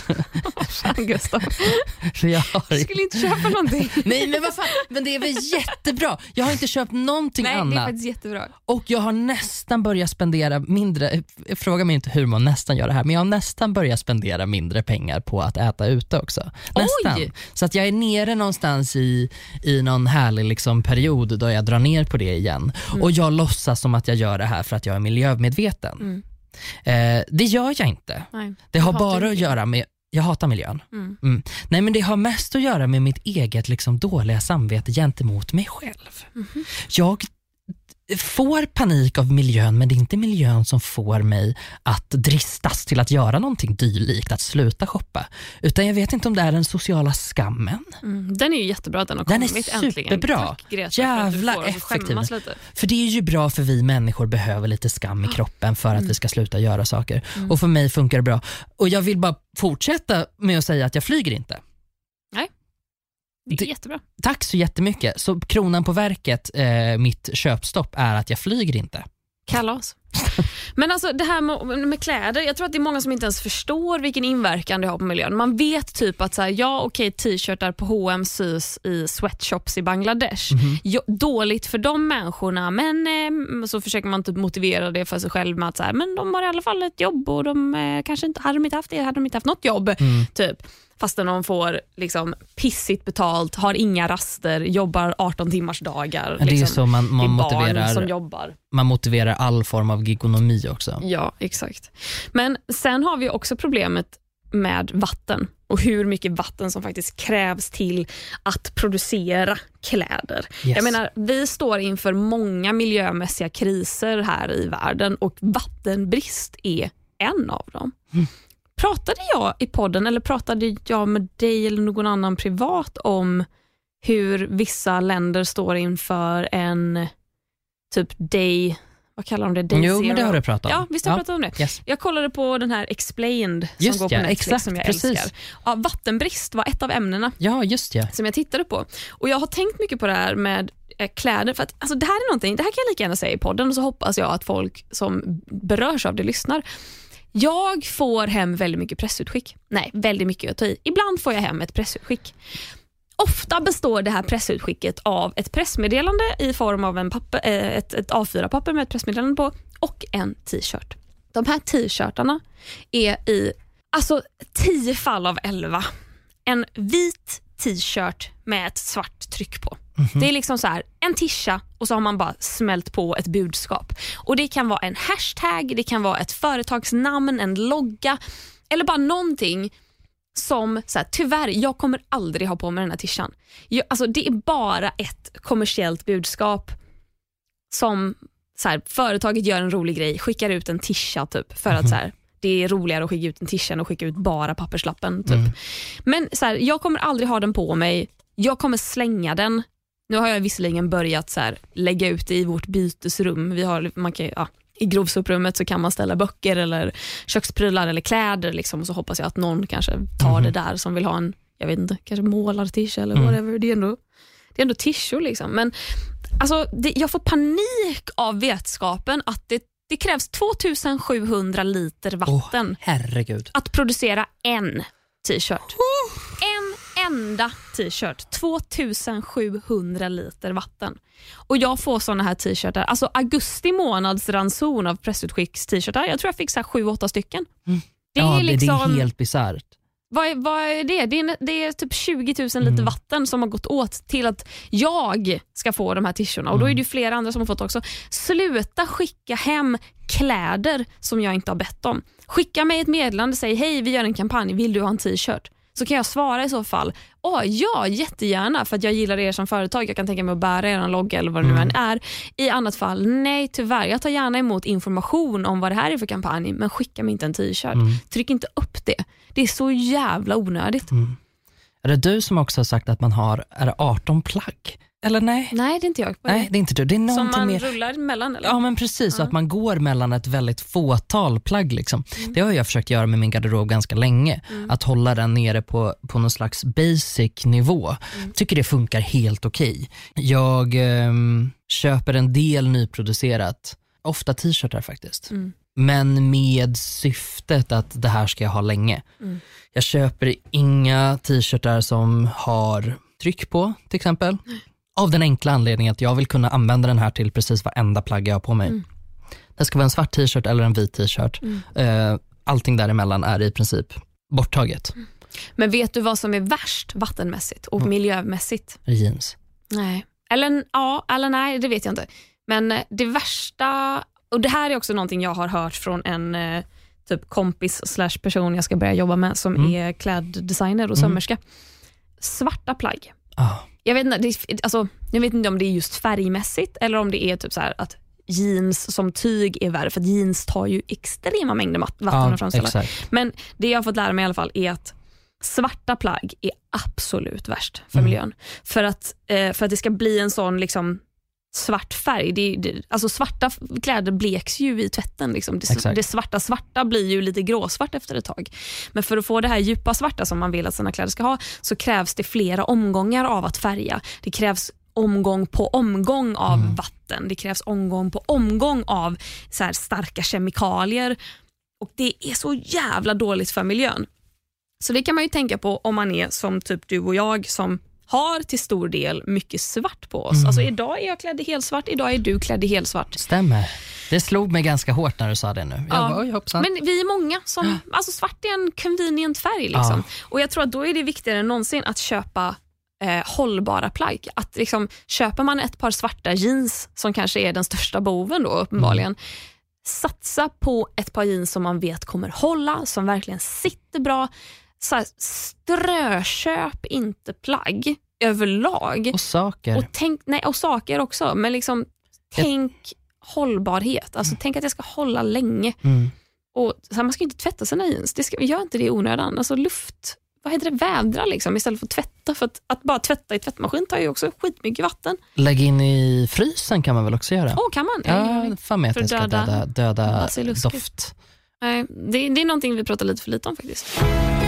Fan, Gustav. För jag har... Du skulle inte köpa någonting. Nej, men vad fan. Men det är väl jättebra. Jag har inte köpt någonting Nej, annat. Nej, det är faktiskt jättebra. Och jag har nästan börjat spendera mindre... Fråga mig inte hur man nästan gör det här. Men jag har nästan börjat spendera mindre pengar på att äta ute också. Nästan. Oj. Så att jag är nere någonstans i, i någon härlig liksom period då jag drar ner på det igen. Mm. Och jag låtsas som att jag gör det här för att jag är miljömedveten. Mm. Eh, det gör jag inte. Nej, det har bara att göra med, jag hatar miljön. Mm. Mm. Nej, men det har mest att göra med mitt eget liksom dåliga samvete gentemot mig själv. Mm. Jag får panik av miljön, men det är inte miljön som får mig att dristas till att göra någonting dylikt, att sluta shoppa. Utan jag vet inte om det är den sociala skammen. Mm, den är ju jättebra att den har den kommit är superbra. Tack, Greta, jävla för effektiv. Lite. För det är ju bra, för vi människor behöver lite skam i kroppen för att mm. vi ska sluta göra saker. Mm. Och för mig funkar det bra. Och jag vill bara fortsätta med att säga att jag flyger inte. Nej. Det är jättebra. Tack så jättemycket. Så kronan på verket, eh, mitt köpstopp, är att jag flyger inte. Kalas. Men alltså det här med, med kläder, jag tror att det är många som inte ens förstår vilken inverkan det har på miljön. Man vet typ att så här, ja okej, t-shirtar på H och M sys i sweatshops i Bangladesh. Mm-hmm. Jo, dåligt för de människorna, men eh, så försöker man typ motivera det för sig själv med att så här, men de har i alla fall ett jobb och de eh, kanske inte hade de inte haft det, hade de inte haft något jobb mm. typ. Fastän de får liksom pissigt betalt, har inga raster, jobbar arton timmars dagar. Det är liksom. så man, man det är barn motiverar som jobbar. Man motiverar all form av gigonomi också. Ja, exakt. Men sen har vi också problemet med vatten och hur mycket vatten som faktiskt krävs till att producera kläder. Yes. Jag menar, vi står inför många miljömässiga kriser här i världen och vattenbrist är en av dem. Mm. Pratade jag i podden eller pratade jag med dig eller någon annan privat om hur vissa länder står inför en typ day, vad kallar de det? Day jo, zero. Men det har du pratat om. Ja, visst har jag ja. pratat om det. Yes. Jag kollade på den här Explained som just går på ja, Netflix exakt, som jag precis. älskar. Ja, vattenbrist var ett av ämnena ja, just ja. som jag tittade på. Och jag har tänkt mycket på det här med eh, kläder för att alltså, det här är någonting, det här kan jag lika gärna säga i podden och så hoppas jag att folk som berörs av det lyssnar. Jag får hem väldigt mycket pressutskick. Nej, väldigt mycket att ta i. Ibland får jag hem ett pressutskick. Ofta består det här pressutskicket av ett pressmeddelande i form av en papper, ett, ett A fyra-papper med ett pressmeddelande på och en t-shirt. De här t-shirtarna är i alltså tio fall av elva en vit t-shirt med ett svart tryck på. Mm-hmm. Det är liksom så här, en tisha och så har man bara smält på ett budskap. Och det kan vara en hashtag, det kan vara ett företagsnamn, en logga eller bara någonting som så här, tyvärr, jag kommer aldrig ha på mig den här tishan. Jag, alltså det är bara ett kommersiellt budskap som så här, företaget gör en rolig grej, skickar ut en tisha typ för mm-hmm. att så här, det är roligare att skicka ut en tisha än att skicka ut bara papperslappen typ. Mm. Men så här, jag kommer aldrig ha den på mig. Jag kommer slänga den. Nu har jag visserligen börjat så här, lägga ut det i vårt bytesrum. Vi har, man kan, ja, i grovsoprummet så kan man ställa böcker eller köksprylar eller kläder liksom, och så hoppas jag att någon kanske tar mm. det där som vill ha en, jag vet inte, kanske målartisha eller mm. whatever. Det är ändå, det är ändå tishor liksom. Men alltså, det, jag får panik av vetskapen att det Det krävs tvåtusensjuhundra liter vatten oh, herregud. att producera en t-shirt. Oh. En enda t-shirt. tvåtusensjuhundra liter vatten. Och jag får såna här t-shirtar. Alltså augusti månads ranson av pressutskicks t-shirtar. Jag tror jag fick så här sju, åtta stycken. Mm. Det, ja, är liksom, det är helt bizarrt. Vad är, vad är det? Det är, det är typ tjugo tusen liter mm. vatten som har gått åt till att jag ska få de här t-shirtarna. Och då är det ju flera andra som har fått också. Sluta skicka hem kläder som jag inte har bett om. Skicka mig ett meddelande och säg hej, vi gör en kampanj, vill du ha en t-shirt? Så kan jag svara i så fall, åh ja, jättegärna, för att jag gillar er som företag. Jag kan tänka mig att bära er en logga eller vad det nu än är. I annat fall, nej tyvärr. Jag tar gärna emot information om vad det här är för kampanj, men skicka mig inte en t-shirt. Mm. Tryck inte upp det. Det är så jävla onödigt. Mm. Är det du som också har sagt att man har, är det arton plagg? Eller nej? Nej, det är inte jag. Nej, det. det är inte du. Det är någonting som man mer... rullar mellan? Eller? Ja, men precis. Så ja. att man går mellan ett väldigt fåtal plagg. Liksom. Mm. Det har jag försökt göra med min garderob ganska länge. Mm. Att hålla den nere på, på någon slags basic nivå. Mm. Tycker det funkar helt okej. Jag eh, köper en del nyproducerat. Ofta t-shirtar faktiskt. Mm. Men med syftet att det här ska jag ha länge. Mm. Jag köper inga t-shirtar som har tryck på, till exempel. Mm. Av den enkla anledningen att jag vill kunna använda den här till precis varenda plagg jag har på mig. Mm. Det ska vara en svart t-shirt eller en vit t-shirt. Mm. Uh, allting däremellan är i princip borttaget. Mm. Men vet du vad som är värst vattenmässigt och mm. miljömässigt? Jeans. Nej. Eller, ja, eller nej, det vet jag inte. Men det värsta, och det här är också någonting jag har hört från en eh, typ kompis slash person jag ska börja jobba med som mm. är kläddesigner och sömmerska. Mm. Svarta plagg. Oh. Jag vet inte, det, alltså, jag vet inte om det är just färgmässigt eller om det är typ så här att jeans som tyg är värre, för att jeans tar ju extrema mängder vatten ja, att framställa. Exakt. Men det jag har fått lära mig i alla fall är att svarta plagg är absolut värst för mm. miljön. För att, eh, för att det ska bli en sån liksom svart färg. Det, det, alltså svarta kläder bleks ju i tvätten. Liksom. Det, det svarta svarta blir ju lite gråsvart efter ett tag. Men för att få det här djupa svarta som man vill att sina kläder ska ha så krävs det flera omgångar av att färga. Det krävs omgång på omgång av Mm. vatten. Det krävs omgång på omgång av så här starka kemikalier. Och det är så jävla dåligt för miljön. Så det kan man ju tänka på om man är som typ du och jag som har till stor del mycket svart på oss. Mm. Alltså idag är jag klädd i helt svart, idag är du klädd i helt svart. Stämmer. Det slog mig ganska hårt när du sa det nu. Jag Ja. bara, oj, hoppsan. Men vi är många som, alltså svart är en convenient färg liksom. Ja. Och jag tror att då är det viktigare än någonsin att köpa eh, hållbara plagg. Att liksom, köper man ett par svarta jeans som kanske är den största boven då uppenbarligen, mm. satsa på ett par jeans som man vet kommer hålla, som verkligen sitter bra. Så här, strököp inte plagg överlag. Och saker. Och, tänk, nej, och saker också, men liksom tänk hållbarhet. Alltså tänk att jag ska hålla länge. Mm. Och så här, man ska inte tvätta sina jeans. Det ska, vi gör inte det i onödan. Alltså luft, vad heter det, vädra liksom istället för att tvätta. För att, att bara tvätta i tvättmaskin tar ju också skitmycket vatten. Lägg in i frysen kan man väl också göra? Åh, oh, kan man? Ja, fan med att för det ska döda- döda, döda basilusker. doft. Nej, det, det är någonting vi pratar lite för lite om faktiskt.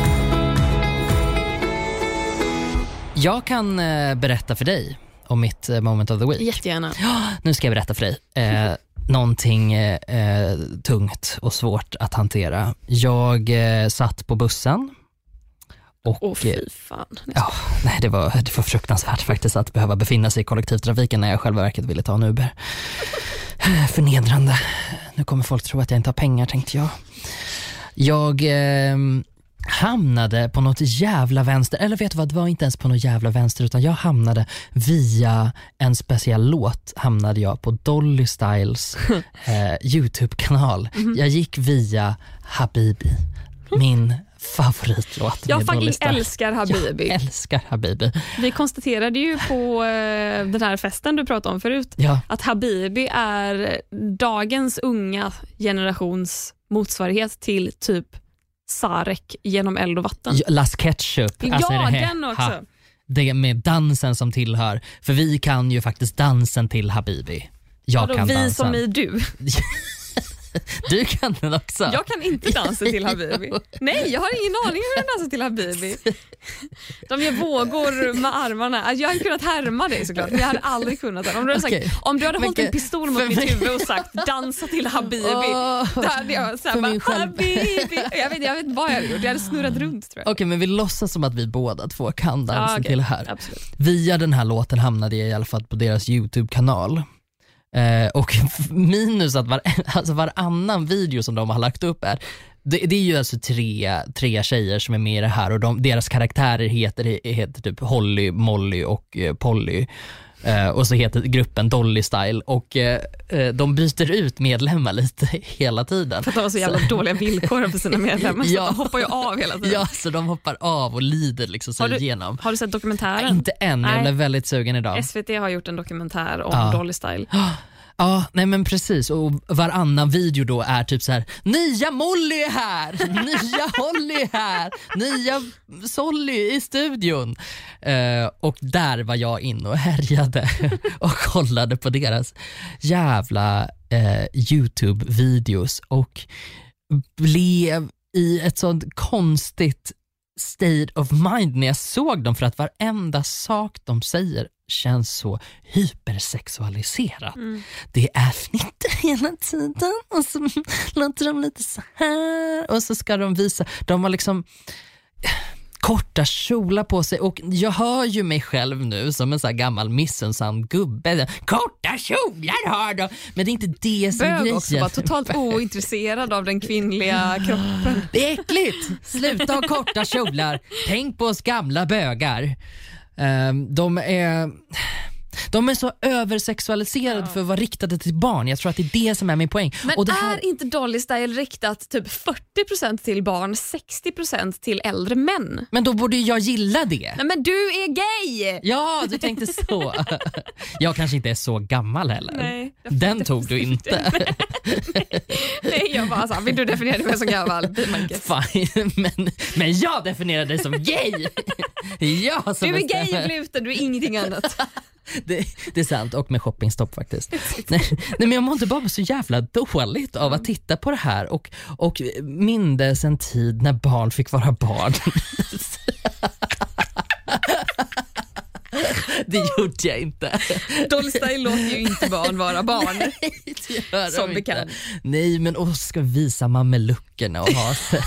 Jag kan eh, berätta för dig om mitt eh, moment of the week. Jättegärna. Ja, nu ska jag berätta för dig. Eh, någonting eh, tungt och svårt att hantera. Jag eh, satt på bussen. Och, Åh, fy fan. ja, nej, det, var, det var fruktansvärt faktiskt att behöva befinna sig i kollektivtrafiken när jag själva verket ville ta en Uber. Förnedrande. Nu kommer folk tro att jag inte har pengar, tänkte jag. Jag eh, hamnade på något jävla vänster. Eller vet du vad, det var inte ens på något jävla vänster, utan jag hamnade via en speciell låt. Hamnade jag på Dolly Styles eh, YouTube-kanal. Mm-hmm. Jag gick via Habibi. Min favoritlåt. Jag med fucking Dolly Styles. älskar Habibi. Jag älskar Habibi. Vi konstaterade ju på eh, den här festen du pratade om förut, Ja. att Habibi är dagens unga generations motsvarighet till typ Sarek genom eld och vatten. Ja, Las Ketchup. Alltså ja, det här, den också. Ha, det med dansen som tillhör. För vi kan ju faktiskt dansen till Habibi. Jag Vadå, kan vi dansen. som i du. Du kan den också. Jag kan inte dansa till Habibi. Nej, jag har ingen aning hur den dansar till Habibi. De gör vågor med armarna. Alltså, jag hade kunnat härma dig såklart, men jag hade aldrig kunnat det. Om du hade, sagt, Okej. om du hade Men hållit en gud, pistol mot för mitt mig- huvud och sagt dansa till Habibi, Åh, då hade jag för såhär min bara, själv- Habibi. Jag vet, jag vet inte vad jag hade gjort. Jag hade snurrat runt tror jag. Okej, men vi låtsas som att vi båda två kan dansen Ja, okej. till det här. Absolut. Via den här låten hamnade jag i alla fall på deras YouTube-kanal. Eh, och minus att var, alltså varannan video som de har lagt upp är det, det är ju alltså tre, tre tjejer som är med i det här, och de, deras karaktärer heter, heter typ Holly, Molly och eh, Polly. Uh, och så heter gruppen Dolly Style, och uh, de byter ut medlemmar lite hela tiden. För att de har så jävla dåliga villkor för sina medlemmar, så Ja. de hoppar ju av hela tiden. Ja, så de hoppar av och lider liksom sig Har du- igenom. Har du sett dokumentären? Nej, inte än, jag Nej. blev väldigt sugen idag. S V T har gjort en dokumentär om Ja. Dolly Style. Ja, nej men precis, och varannan video då är typ så här: nya Molly är här, nya Holly är här, nya Solly i studion. Uh, och där var jag in och härjade och kollade på deras jävla uh, YouTube-videos och blev i ett sånt konstigt state of mind när jag såg dem, för att varenda sak de säger känns så hypersexualiserat. Mm. Det är fnitter hela tiden och så låter de lite så här och så ska de visa, de har liksom korta kjolar på sig, och jag hör ju mig själv nu som en så här gammal missunnsam gubbe. Korta kjolar har de, men det är inte det som är Bög grejen. också, var totalt ointresserad av den kvinnliga kroppen. Det är äckligt. Sluta ha korta kjolar. Tänk på oss gamla bögar. Um, de är de är så översexualiserade, ja, för att vara riktade till barn. Jag tror att det är det som är min poäng. Men och det här... är inte Dolly Style riktat typ fyrtio procent till barn, sextio procent till äldre män? Men då borde jag gilla det. Nej, men du är gay! Ja, du tänkte så. Jag kanske inte är så gammal heller. Nej, den tog du inte. Nej, jag bara så, vill du definiera mig som gammal? Fine, men, men jag definierar dig som gay. Jag som du är bestämmer. gay i gluten, du är ingenting annat. Det, det är sant, och med shoppingstopp faktiskt. nej, nej, men jag mådde bara så jävla dåligt av att titta på det här och, och mindes en tid när barn fick vara barn. Det gjorde jag inte. Dolly Style låter ju inte barn vara barn. Nej, som bekant. Nej, men och ska visa mameluckerna och ha sig.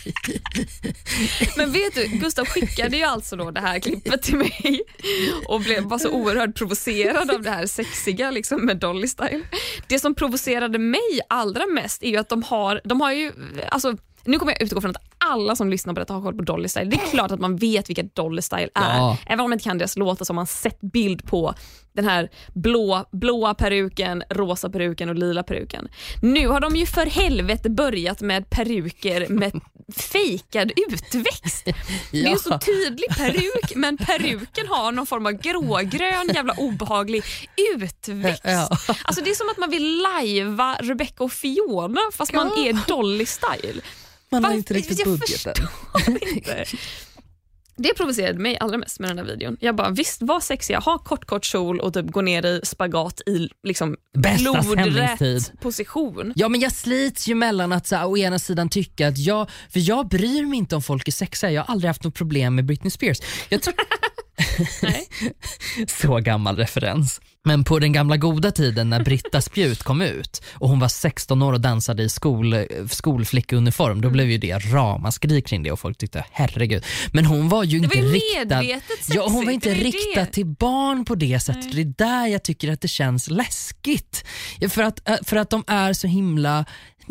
Men vet du, Gustav skickade ju alltså då det här klippet till mig och blev bara så oerhört provocerad av det här sexiga liksom med Dolly Style. Det som provocerade mig allra mest är ju att de har, de har ju, alltså nu kommer jag utgå från att alla som lyssnar på detta har koll på Dolly Style. Det är klart att man vet vilka Dolly Style är. Ja. Även om man inte kan deras låtar så har man sett bild på den här blå, blåa peruken, rosa peruken och lila peruken. Nu har de ju för helvete börjat med peruker med fejkad utväxt. Ja. Det är en så tydlig peruk, men peruken har någon form av grågrön jävla obehaglig utväxt. Ja. Alltså det är som att man vill lajva Rebecca och Fiona fast ja. man är Dolly Style. Man har inte riktigt budgeten. Inte. Det provocerade mig allra mest med den här videon. Jag bara, visst, var sexiga, ha kort kort kjol och typ gå ner i spagat i liksom blodrätt position. Ja, men jag slits ju mellan att så här, å ena sidan tycka att jag, för jag bryr mig inte om folk är sexiga. Jag har aldrig haft något problem med Britney Spears. Jag tror Nej. Så gammal referens. Men på den gamla goda tiden när Britta Spjut kom ut och hon var sexton år och dansade i skol, skolflickeuniform, då blev ju det ramaskri kring det och folk tyckte herregud. Men hon var ju inte riktad. Ja, hon var inte riktad till barn på det sättet. Nej. Det är där jag tycker att det känns läskigt. För att, för att de är så himla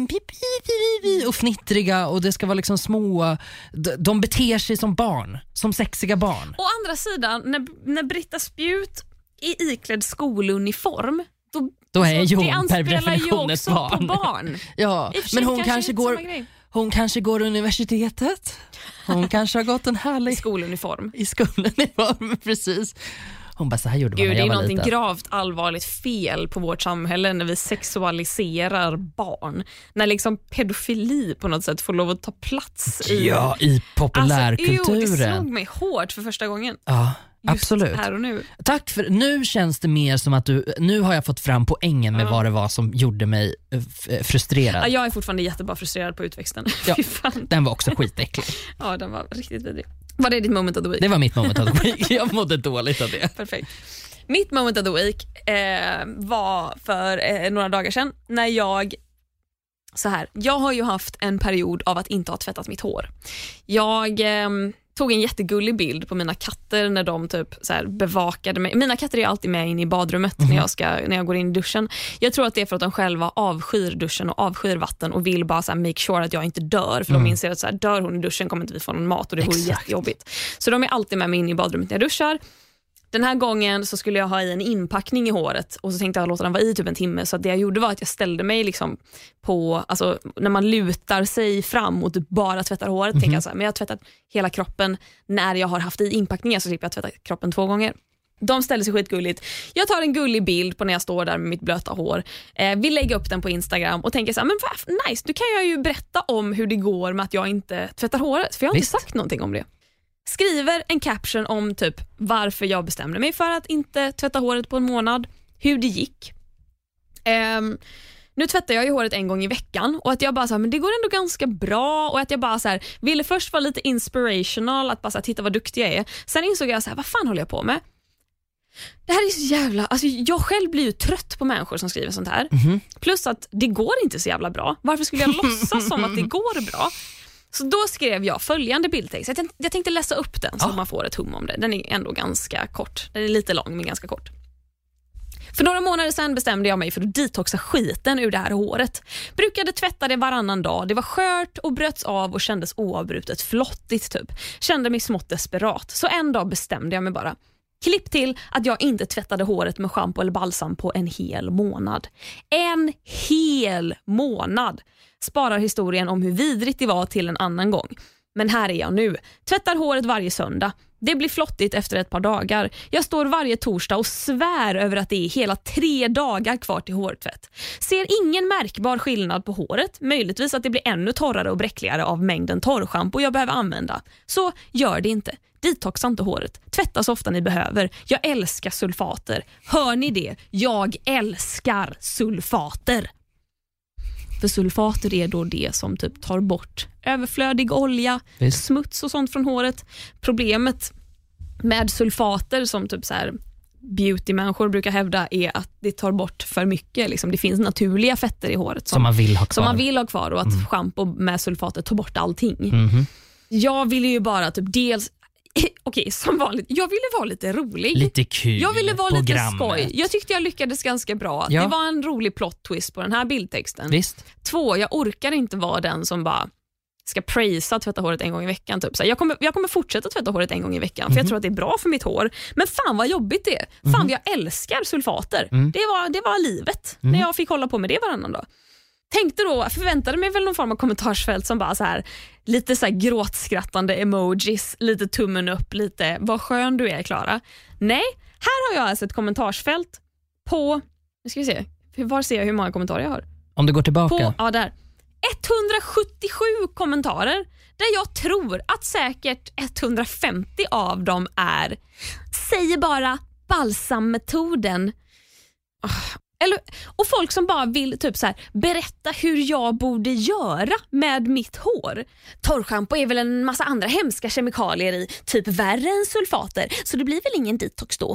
och fnittriga och det ska vara liksom små, de beter sig som barn, som sexiga barn. Å andra sidan, när, när Britta Spjut är iklädd skoluniform, då, då är ju hon per definition ett barn. På barn. Ja, men hon kanske, kanske går hon kanske går universitetet. Hon kanske har gått en härlig skoluniform. I skoluniform, precis. Hon bara, så här gjorde man när jag var liten. Det är något gravt allvarligt fel på vårt samhälle när vi sexualiserar barn. När liksom pedofili på något sätt får lov att ta plats i, ja, i populärkulturen. Alltså, det slog mig hårt för första gången. Ja, just absolut. Här och nu. Tack för, nu känns det mer som att du, nu har jag fått fram poängen med ja. vad det var som gjorde mig f- frustrerad. Ja, jag är fortfarande jättebra frustrerad på utväxten. Ja, den var också skitäcklig. Ja, den var riktigt vidrig. Var det ditt moment of the week? Det var mitt moment of the week. Jag mådde dåligt av det. Perfekt. Mitt moment of the week eh, var för eh, några dagar sedan när jag så här, jag har ju haft en period av att inte ha tvättat mitt hår. Jag eh, tog en jättegullig bild på mina katter när de typ så här bevakade mig. Mina katter är alltid med in i badrummet mm. när jag ska när jag går in i duschen. Jag tror att det är för att de själva avskyr duschen och avskyr vatten och vill bara så här make sure att jag inte dör, för mm. de inser att så här, dör hon i duschen kommer inte vi få någon mat och det vore jättejobbigt. Så de är alltid med mig in i badrummet när jag duschar. Den här gången så skulle jag ha i en inpackning i håret och så tänkte jag låta den vara i typ en timme, så att det jag gjorde var att jag ställde mig liksom på, alltså när man lutar sig fram och typ bara tvättar håret, mm-hmm. tänker jag så här, men jag har tvättat hela kroppen när jag har haft i inpackningar, så slipper jag tvätta kroppen två gånger. De ställer sig skitgulligt. Jag tar en gullig bild på när jag står där med mitt blöta hår. Eh, vill lägga upp den på Instagram och tänker så här, men vad nice, nu kan jag ju berätta om hur det går med att jag inte tvättar håret, för jag har Visst. inte sagt någonting om det. Skriver en caption om typ varför jag bestämde mig för att inte tvätta håret på en månad, hur det gick. Um, nu tvättar jag ju håret en gång i veckan och att jag bara så här, men det går ändå ganska bra, och att jag bara så här, ville först vara lite inspirational, att bara så här, titta vad duktig jag är. Sen insåg jag så här, vad fan håller jag på med? Det här är så jävla, alltså jag själv blir ju trött på människor som skriver sånt här. Mm-hmm. Plus att det går inte så jävla bra. Varför skulle jag låtsas som att det går bra? Så då skrev jag följande bildtext. Jag tänkte, jag tänkte läsa upp den så ja. man får ett hum om det. Den är ändå ganska kort. Den är lite lång men ganska kort. För några månader sedan bestämde jag mig för att detoxa skiten ur det här håret. Brukade tvätta det varannan dag. Det var skört och bröts av och kändes oavbrutet flottigt typ. Kände mig smått desperat. Så en dag bestämde jag mig bara. Klipp till att jag inte tvättade håret med shampoo eller balsam på en hel månad. En hel månad! Sparar historien om hur vidrigt det var till en annan gång. Men här är jag nu. Tvättar håret varje söndag. Det blir flottigt efter ett par dagar. Jag står varje torsdag och svär över att det är hela tre dagar kvar till hårtvätt. Ser ingen märkbar skillnad på håret. Möjligtvis att det blir ännu torrare och bräckligare av mängden torrschampo jag behöver använda. Så gör det inte. Detoxa inte håret. Tvätta så ofta ni behöver. Jag älskar sulfater. Hör ni det? Jag älskar sulfater. För sulfater är då det som typ tar bort överflödig olja, Visst. smuts och sånt från håret. Problemet med sulfater som typ så här beauty-människor brukar hävda är att det tar bort för mycket. Liksom. Det finns naturliga fetter i håret som, som, man, vill ha kvar. som man vill ha kvar och att mm. shampoo med sulfater tar bort allting. Mm-hmm. Jag ville ju bara typ dels okej, okay, som vanligt. Jag ville vara lite rolig. Lite kul. Jag ville vara lite grammet. skoj. Jag tyckte jag lyckades ganska bra. Ja. Det var en rolig plot twist på den här bildtexten. Visst. Två, jag orkar inte vara den som bara ska prisa tvätta håret en gång i veckan. Typ. Så jag, kommer, jag kommer fortsätta tvätta håret en gång i veckan för mm-hmm. jag tror att det är bra för mitt hår. Men fan vad jobbigt det är. Fan mm-hmm. jag älskar sulfater. Mm. Det, var, det var livet mm. när jag fick hålla på med det varannan dag. Tänkte då, förväntade mig väl någon form av kommentarsfält som bara så här lite så här gråtskrattande emojis, lite tummen upp, lite vad skön du är, Klara. Nej, här har jag alltså ett kommentarsfält på, nu ska vi se, var ser jag hur många kommentarer jag har? Om du går tillbaka. På, ja, där. etthundrasjuttiosju kommentarer där jag tror att säkert etthundrafemtio av dem är säger bara balsammetoden. Oh. Eller, och folk som bara vill typ så här, berätta hur jag borde göra med mitt hår. Torrschampo är väl en massa andra hemska kemikalier i, typ värre än sulfater, så det blir väl ingen detox då.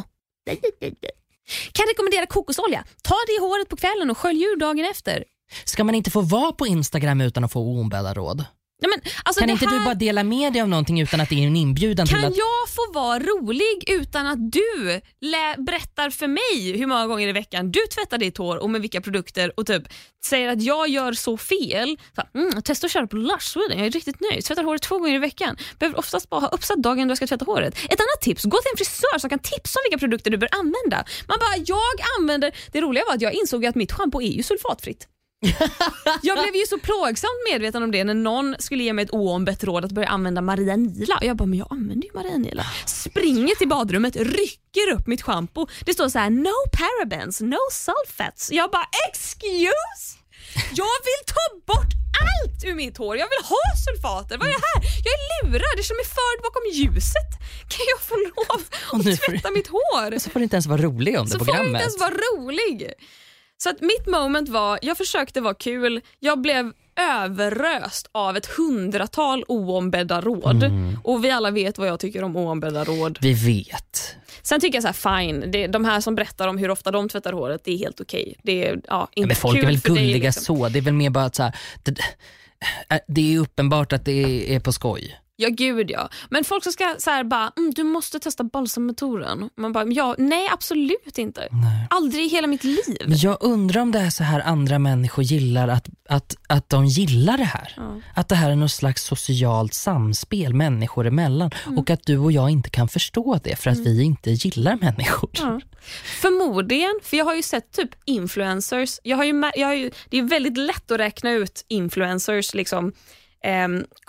Kan rekommendera kokosolja. Ta det i håret på kvällen och skölj ur dagen efter. Ska man inte få vara på Instagram utan att få oombedda råd? Ja, men, alltså kan det inte här... du bara dela med dig av någonting utan att det är en inbjudan kan till att... jag få vara rolig utan att du lä- berättar för mig hur många gånger i veckan du tvättar ditt hår och med vilka produkter och typ säger att jag gör så fel. Så, mm, testa att köra på Lush Sweden, jag är riktigt nöjd. Tvättar håret två gånger i veckan. Behöver oftast bara ha uppsatt dagen då jag ska tvätta håret. Ett annat tips, gå till en frisör som kan tipsa om vilka produkter du bör använda. Man bara, jag använder... Det roliga var att jag insåg att mitt shampoo är ju sulfatfritt. Jag blev ju så plågsamt medveten om det när någon skulle ge mig ett oombett råd att börja använda Maria Nila. Och jag bara, men jag använder ju Maria Nila. Springer till badrummet, rycker upp mitt shampoo. Det står så här, no parabens, no sulfates. Jag bara, excuse? Jag vill ta bort allt ur mitt hår. Jag vill ha sulfater. Vad är det här? Jag är lurad. Det är som är förd bakom ljuset. Kan jag få lov att tvätta mitt hår? Så får du inte ens vara rolig om det så programmet. Så får du inte ens vara rolig. Så att mitt moment var, jag försökte vara kul, jag blev överröst av ett hundratal oombedda råd. Mm. Och vi alla vet vad jag tycker om oombedda råd. Vi vet. Sen tycker jag så här, fine, det, de här som berättar om hur ofta de tvättar håret, det är helt okej. Det är ja, inte men folk kul är väl för gulliga dig, liksom. Så, det är väl mer bara att så här, det, det är uppenbart att det är på skoj. Ja, gud ja. Men folk som ska så här bara, mm, du måste testa balsammetoden. Man bara, ja, nej absolut inte. Nej. Aldrig i hela mitt liv. Men jag undrar om det är så här andra människor gillar att, att, att de gillar det här. Ja. Att det här är något slags socialt samspel människor emellan. Mm. Och att du och jag inte kan förstå det för att mm. vi inte gillar människor. Ja. Förmodligen, för jag har ju sett typ influencers. Jag har ju, jag har ju, det är väldigt lätt att räkna ut influencers liksom. Eh,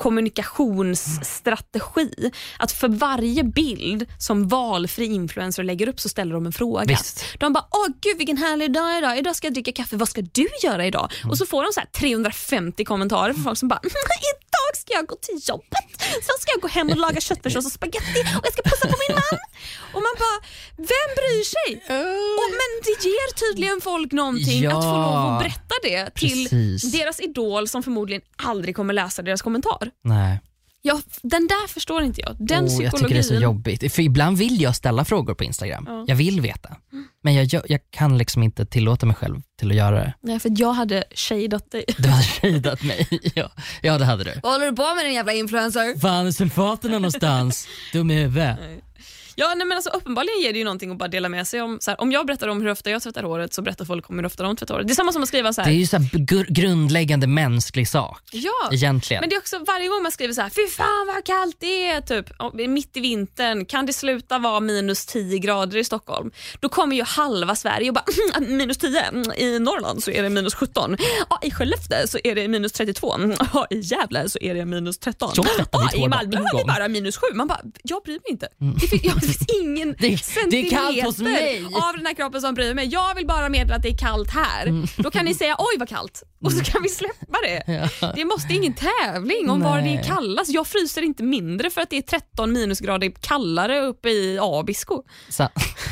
kommunikationsstrategi. Att för varje bild som valfri influencer lägger upp så ställer de en fråga. Visst. De bara, åh gud vilken härlig dag idag. Idag ska jag dricka kaffe, vad ska du göra idag? Mm. Och så får de så här trehundrafemtio kommentarer från folk som bara, idag ska jag gå till jobbet. Sen ska jag gå hem och laga köttfärssås och spaghetti och jag ska pussa på min man. Och man bara, vem bryr sig? Och, men det ger tydligen folk någonting ja, att få lov att berätta det till precis. Deras idol som förmodligen aldrig kommer läsa deras kommentar. Nej. Ja, den där förstår inte jag. Den oh, psykologin. Jag tycker det är så jobbigt. För ibland vill jag ställa frågor på Instagram. Ja. Jag vill veta. Men jag, jag, jag kan liksom inte tillåta mig själv till att göra det. Nej, för jag hade shadat dig. Du hade shadat mig, ja. Ja, det hade du. Vad håller du på med den jävla influencer? Fan, är sulfaterna någonstans? Dum i huvudet. Ja, nej, men alltså, uppenbarligen ger det ju någonting att bara dela med sig om. Så här, om jag berättar om hur ofta jag tvättar håret så berättar folk om hur ofta de tvättar håret. Det är samma som att skriva så här. Det är ju så här gr- grundläggande mänsklig sak. Ja, egentligen. Men det är också varje gång man skriver så här, fy fan vad kallt det är typ, mitt i vintern, kan det sluta vara minus tio grader i Stockholm? Då kommer ju halva Sverige och bara, minus tio, i Norrland så är det minus sjutton, ja, i Skellefteå så är det minus trettiotvå, ja, i Gävle så är det minus tretton, ja, i Malmö är det bara minus sju. Man bara, jag bryr mig inte. Mm. Det, jag, det finns ingen det, det är kallt hos mig. Av den här kroppen som bryr mig. Jag vill bara meddela att det är kallt här. Mm. Då kan ni säga, oj vad kallt. Och så kan vi släppa det. Ja. Det måste ingen tävling om var det är kallast. Jag fryser inte mindre för att det är tretton minusgrader kallare uppe i Abisko. Så.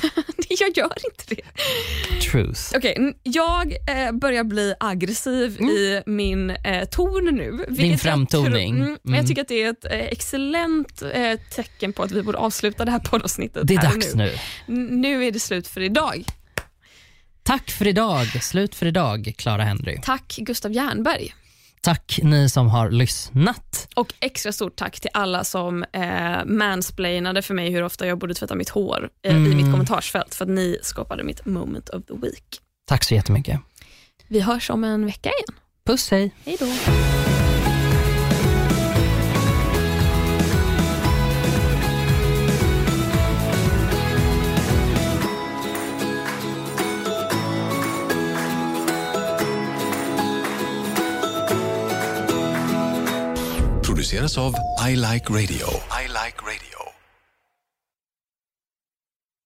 Jag gör inte det. Truth. Okej, okay, jag eh, börjar bli aggressiv mm. i min eh, ton nu. Din framtoning. Jag, tror, mm, jag tycker att det är ett eh, excellent eh, tecken på att vi borde avsluta det här poddavsnittet. Det är dags nu. nu. Nu är det slut för idag. Tack för idag. Slut för idag, Clara Henry. Tack, Gustav Jernberg. Tack ni som har lyssnat. Och extra stort tack till alla som eh, mansplainade för mig hur ofta jag borde tvätta mitt hår eh, mm. i mitt kommentarsfält, för att ni skapade mitt moment of the week. Tack så jättemycket. Vi hörs om en vecka igen. Puss, hej. Hej då. Produceras av I Like Radio. I Like Radio.